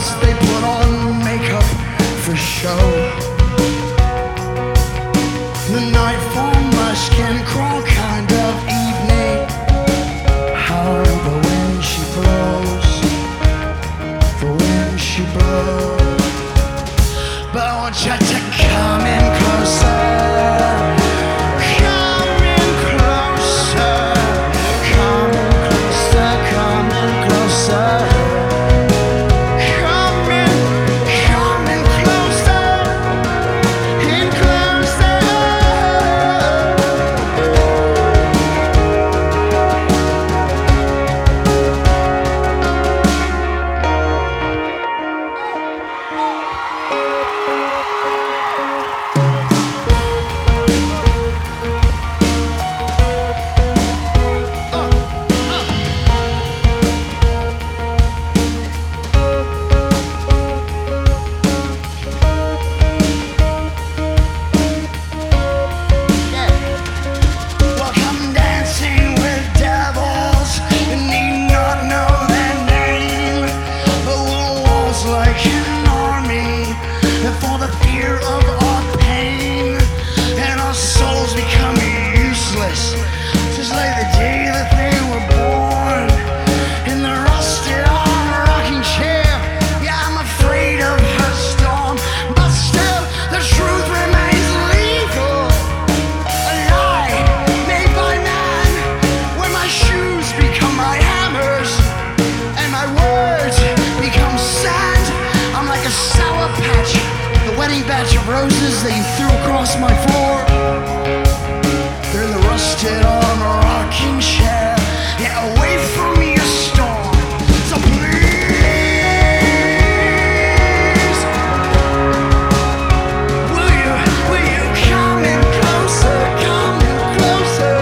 clowns, they put on makeup for show. The night for my skin crawl kind of evening. How the wind she blows, the wind she blows. But I want you to come in closer. Batch of roses that you threw across my floor. They're in the rusted on a rocking chair. Yeah, away from me a storm. So please, will you come in closer, come in closer.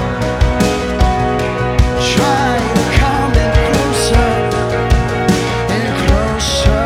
Try to come in closer and closer.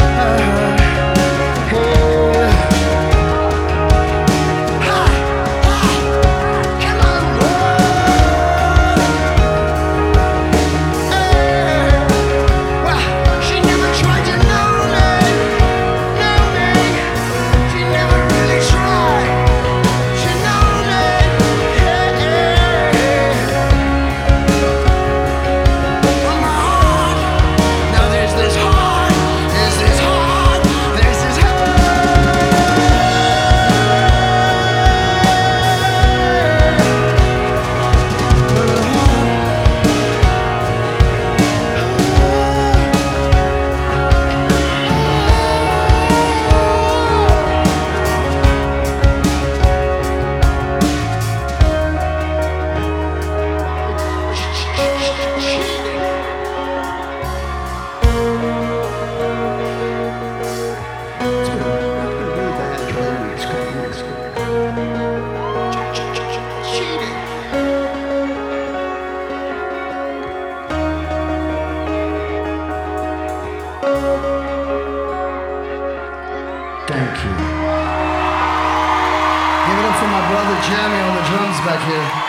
Thank you. Give it up for my brother Jeremy on the drums back here.